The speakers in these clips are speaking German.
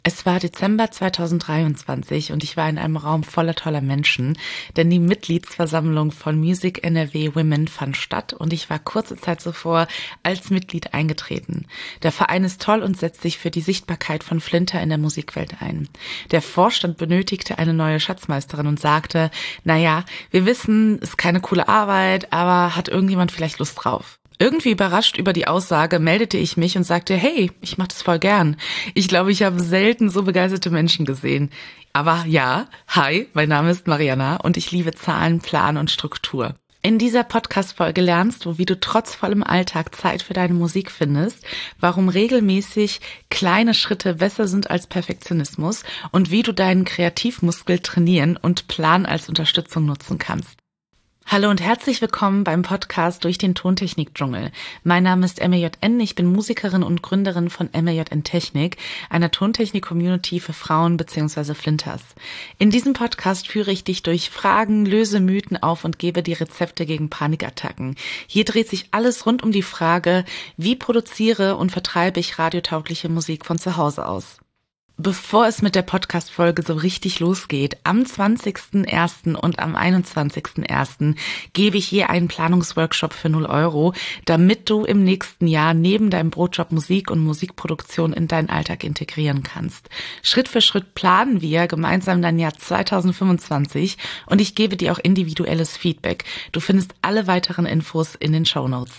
Es war Dezember 2023 und ich war in einem Raum voller toller Menschen, denn die Mitgliedsversammlung von Music NRW Women fand statt und ich war kurze Zeit zuvor als Mitglied eingetreten. Der Verein ist toll und setzt sich für die Sichtbarkeit von Flinter in der Musikwelt ein. Der Vorstand benötigte eine neue Schatzmeisterin und sagte, naja, wir wissen, ist keine coole Arbeit, aber hat irgendjemand vielleicht Lust drauf? Irgendwie überrascht über die Aussage meldete ich mich und sagte, hey, ich mache das voll gern. Ich glaube, ich habe selten so begeisterte Menschen gesehen. Aber ja, hi, mein Name ist Mariana und ich liebe Zahlen, Plan und Struktur. In dieser Podcast-Folge lernst du, wie du trotz vollem Alltag Zeit für deine Musik findest, warum regelmäßig kleine Schritte besser sind als Perfektionismus und wie du deinen Kreativmuskel trainieren und Plan als Unterstützung nutzen kannst. Hallo und herzlich willkommen beim Podcast durch den Tontechnik-Dschungel. Mein Name ist MRJN, ich bin Musikerin und Gründerin von MRJN Technik, einer Tontechnik-Community für Frauen bzw. Flinters. In diesem Podcast führe ich dich durch Fragen, löse Mythen auf und gebe dir Rezepte gegen Panikattacken. Hier dreht sich alles rund um die Frage, wie produziere und vertreibe ich radiotaugliche Musik von zu Hause aus. Bevor es mit der Podcast-Folge so richtig losgeht, am 20.01. und am 21.01. gebe ich je einen Planungsworkshop für 0 €, damit du im nächsten Jahr neben deinem Brotjob Musik und Musikproduktion in deinen Alltag integrieren kannst. Schritt für Schritt planen wir gemeinsam dein Jahr 2025 und ich gebe dir auch individuelles Feedback. Du findest alle weiteren Infos in den Shownotes.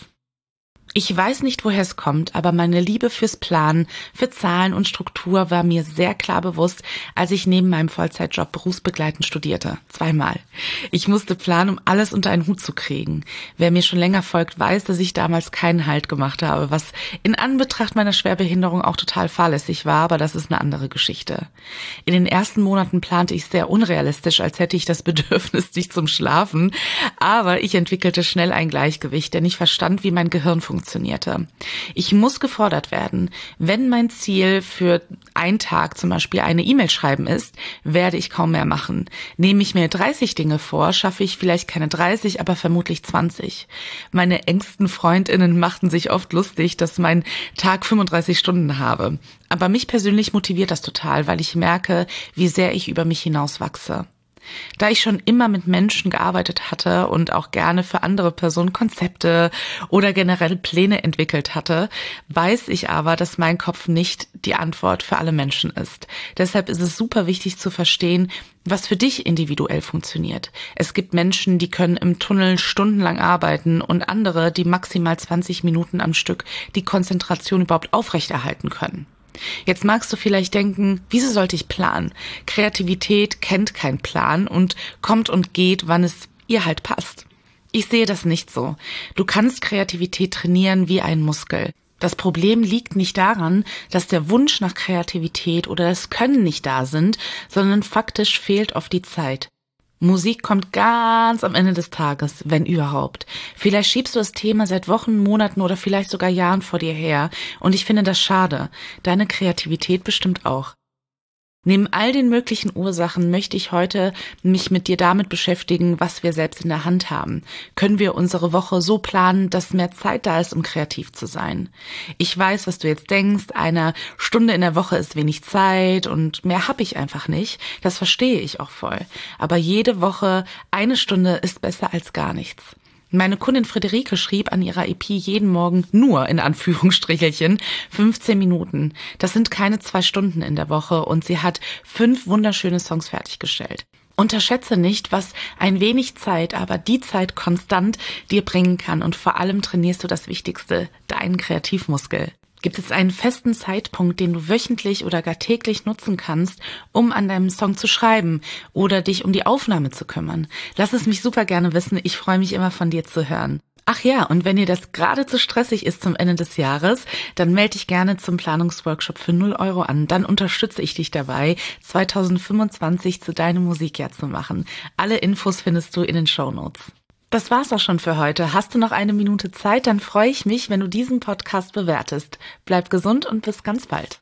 Ich weiß nicht, woher es kommt, aber meine Liebe fürs Planen, für Zahlen und Struktur war mir sehr klar bewusst, als ich neben meinem Vollzeitjob berufsbegleitend studierte. 2-mal. Ich musste planen, um alles unter einen Hut zu kriegen. Wer mir schon länger folgt, weiß, dass ich damals keinen Halt gemacht habe, was in Anbetracht meiner Schwerbehinderung auch total fahrlässig war, aber das ist eine andere Geschichte. In den ersten Monaten plante ich sehr unrealistisch, als hätte ich das Bedürfnis nicht zum Schlafen, aber ich entwickelte schnell ein Gleichgewicht, denn ich verstand, wie mein Gehirn funktionierte. Ich muss gefordert werden. Wenn mein Ziel für einen Tag zum Beispiel eine E-Mail schreiben ist, werde ich kaum mehr machen. Nehme ich mir 30 Dinge vor, schaffe ich vielleicht keine 30, aber vermutlich 20. Meine engsten FreundInnen machten sich oft lustig, dass mein Tag 35 Stunden habe. Aber mich persönlich motiviert das total, weil ich merke, wie sehr ich über mich hinaus wachse. Da ich schon immer mit Menschen gearbeitet hatte und auch gerne für andere Personen Konzepte oder generell Pläne entwickelt hatte, weiß ich aber, dass mein Kopf nicht die Antwort für alle Menschen ist. Deshalb ist es super wichtig zu verstehen, was für dich individuell funktioniert. Es gibt Menschen, die können im Tunnel stundenlang arbeiten und andere, die maximal 20 Minuten am Stück die Konzentration überhaupt aufrechterhalten können. Jetzt magst du vielleicht denken, wieso sollte ich planen? Kreativität kennt keinen Plan und kommt und geht, wann es ihr halt passt. Ich sehe das nicht so. Du kannst Kreativität trainieren wie einen Muskel. Das Problem liegt nicht daran, dass der Wunsch nach Kreativität oder das Können nicht da sind, sondern faktisch fehlt oft die Zeit. Musik kommt ganz am Ende des Tages, wenn überhaupt. Vielleicht schiebst du das Thema seit Wochen, Monaten oder vielleicht sogar Jahren vor dir her und ich finde das schade. Deine Kreativität bestimmt auch. Neben all den möglichen Ursachen möchte ich heute mich mit dir damit beschäftigen, was wir selbst in der Hand haben. Können wir unsere Woche so planen, dass mehr Zeit da ist, um kreativ zu sein? Ich weiß, was du jetzt denkst, eine Stunde in der Woche ist wenig Zeit und mehr habe ich einfach nicht. Das verstehe ich auch voll. Aber jede Woche 1 Stunde ist besser als gar nichts. Meine Kundin Friederike schrieb an ihrer EP jeden Morgen nur, in Anführungsstrichelchen, 15 Minuten. Das sind keine 2 Stunden in der Woche und sie hat 5 wunderschöne Songs fertiggestellt. Unterschätze nicht, was ein wenig Zeit, aber die Zeit konstant dir bringen kann und vor allem trainierst du das Wichtigste, deinen Kreativmuskel. Gibt es einen festen Zeitpunkt, den du wöchentlich oder gar täglich nutzen kannst, um an deinem Song zu schreiben oder dich um die Aufnahme zu kümmern? Lass es mich super gerne wissen. Ich freue mich immer von dir zu hören. Ach ja, und wenn dir das gerade zu stressig ist zum Ende des Jahres, dann melde dich gerne zum Planungsworkshop für 0 € an. Dann unterstütze ich dich dabei, 2025 zu deinem Musikjahr zu machen. Alle Infos findest du in den Shownotes. Das war's auch schon für heute. Hast du noch 1 Minute Zeit, dann freue ich mich, wenn du diesen Podcast bewertest. Bleib gesund und bis ganz bald.